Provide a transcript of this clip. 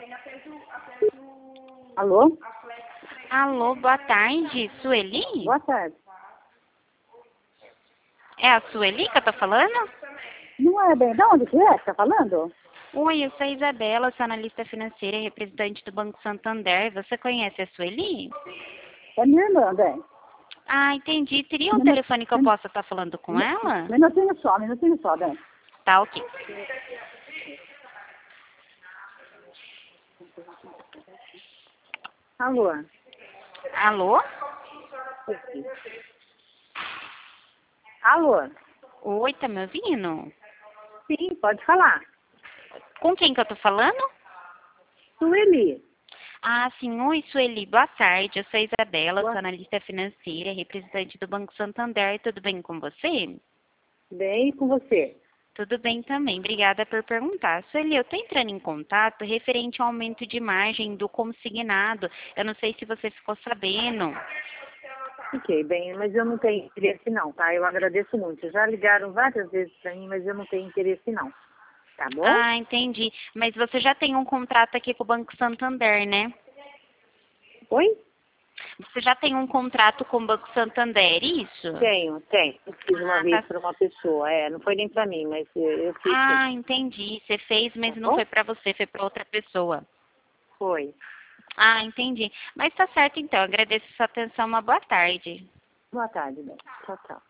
Alô? Alô, boa tarde, Sueli? Boa tarde. É a Sueli que eu tô falando? Não é bem. De onde que é que tá falando? Oi, eu sou a Isabela, sou analista financeira e representante do Banco Santander. Você conhece a Sueli? É minha irmã, bem. Ah, entendi. Teria um telefone que eu possa estar falando com ela? Minutinho só, bem. Tá, ok. Alô? Alô? Alô? Oi, tá me ouvindo? Sim, pode falar. Com quem que eu tô falando? Sueli. Ah, sim. Oi, Sueli. Boa tarde. Eu sou a Isabela, Boa. sou analista financeira e representante do Banco Santander. Tudo bem com você? Bem, e com você? Tudo bem também, obrigada por perguntar. Sueli, eu estou entrando em contato referente ao aumento de margem do consignado. Eu não sei se você ficou sabendo. Fiquei bem, mas eu não tenho interesse não, tá? Eu agradeço muito. Já ligaram várias vezes pra mim, mas eu não tenho interesse não. Tá bom? Ah, entendi. Mas você já tem um contrato aqui com o Banco Santander, né? Oi? Você já tem um contrato com o Banco Santander, isso? Tenho. Eu fiz uma Ah, vez tá. para uma pessoa. Não foi nem pra mim, mas eu fiz sim. Ah, entendi. Você fez, mas Tá não bom? foi para você, foi para outra pessoa. Foi. Ah, entendi. Mas tá certo então. Agradeço a sua atenção. Uma boa tarde. Boa tarde, bem. Tchau, tchau.